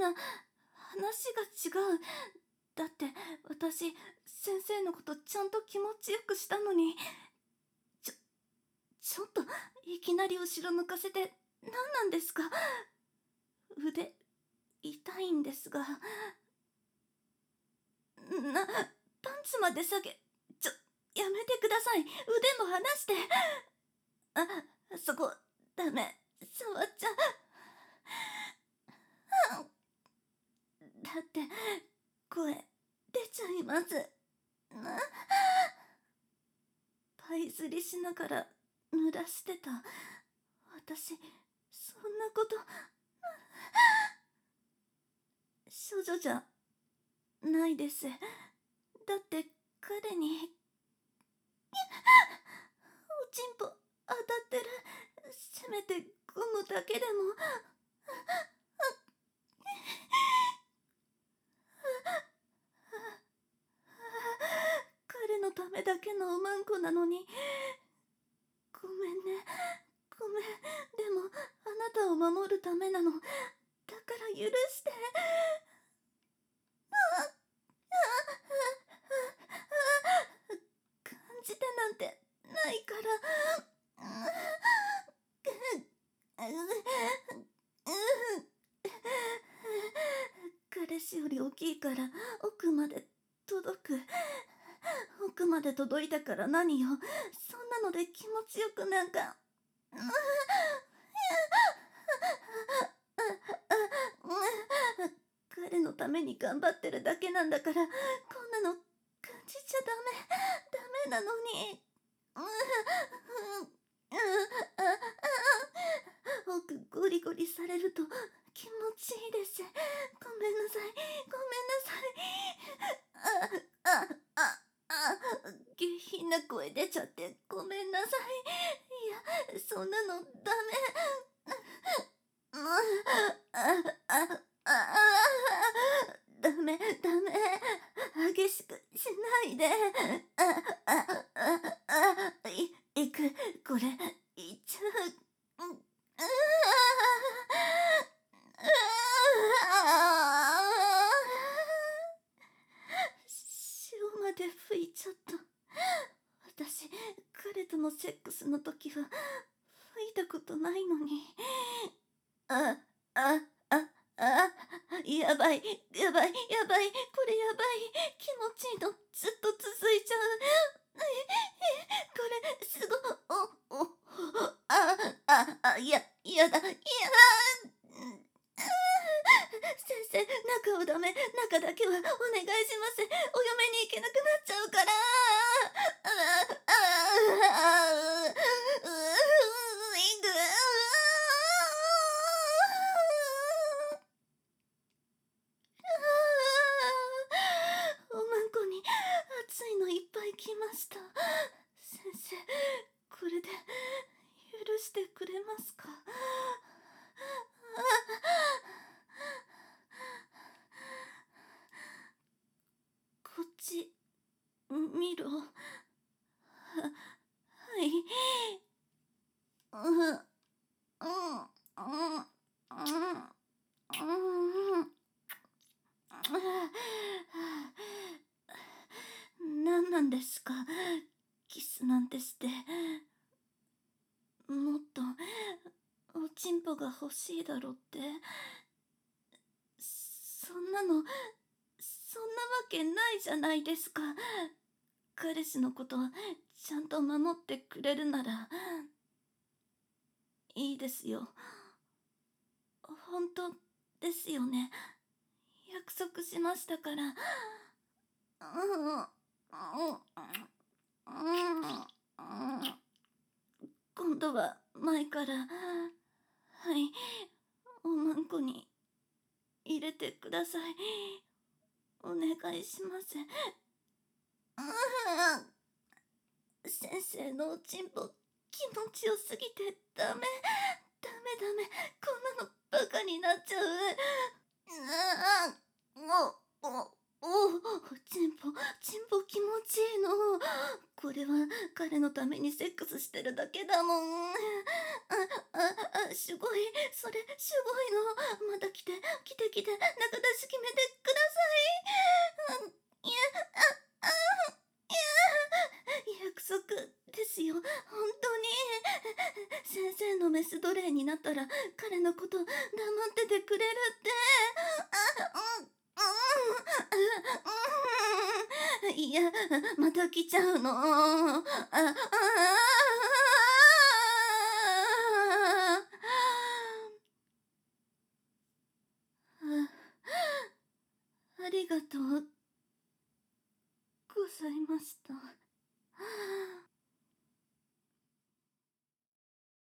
な、話が違う。だって私、先生のことちゃんと気持ちよくしたのに。ちょっといきなり後ろ向かせて何なんですか？腕痛いんですが。パンツまで下げ。やめてください。腕も離して。そこダメ。触っちゃだって声出ちゃいます。パイ釣りしながら濡らしてた。私そんなこと処女じゃないです。だって彼におちんぽ当たってる。せめてゴムだけでも。彼のためだけのおまんこなのに。ごめんね。ごめん。でもあなたを守るためなの。だから許して。感じてなんてないから。彼氏より大きいから奥まで届く。奥まで届いたから何よ。そんなので気持ちよくなんか。彼のために頑張ってるだけなんだから、こんなの感じちゃダメなのに。奥ゴリゴリされると気持ちいいです。ごめんなさい。ごめんなさい。下品な声出ちゃってごめんなさい。いや、そんなのダメ。ダメ。激しくしないで。いく。これいっちゃう。潮まで吹いちゃった。私、彼とのセックスの時は吹いたことないのに。やばい。これやばい。気持ちいいのずっと続いちゃう。これすごやだ。先生、中はダメ。中だけはお願いします。お嫁に行けなくなっちゃうから。おまんこに熱いのいっぱい来ました。先生、これで許してくれますか？こっち見ろ。はい。何なんですか、キスなんてして。もっとおちんぽが欲しいだろって。そんなわけないじゃないですか。彼氏のことちゃんと守ってくれるならいいですよ。本当ですよね。約束しましたから。今度は前から、はい、おまんこに入れてください。お願いします。先生のおちんぽ気持ちよすぎてダメ。こんなのバカになっちゃう。ちんぽ気持ちいいの。これは彼のためにセックスしてるだけだもん。すごい。それすごいの。また来て。 来て来て、仲出し決めてください。いや、あ、いや、約束ですよ、本当に。先生のメス奴隷になったら、彼のこと黙っててくれるって。いや、また来ちゃうの。ありがとうございました。